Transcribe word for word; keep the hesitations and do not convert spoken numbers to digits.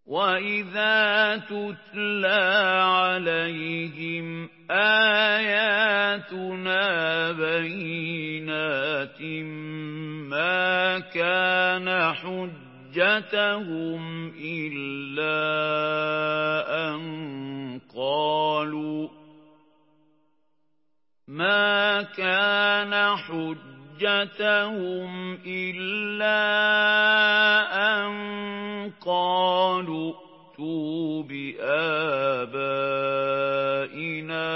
وَإِذَا تُتْلَىٰ عَلَيْهِمْ آيَاتُنَا بَيِّنَاتٍ مَّا كَانَ حُجَّتَهُمْ إِلَّا أَن قَالُوا مَا كَانَ حُجَّتَهُمْ إِلَّا أَن قَالُوا ائْتُوا بِآبَائِنَا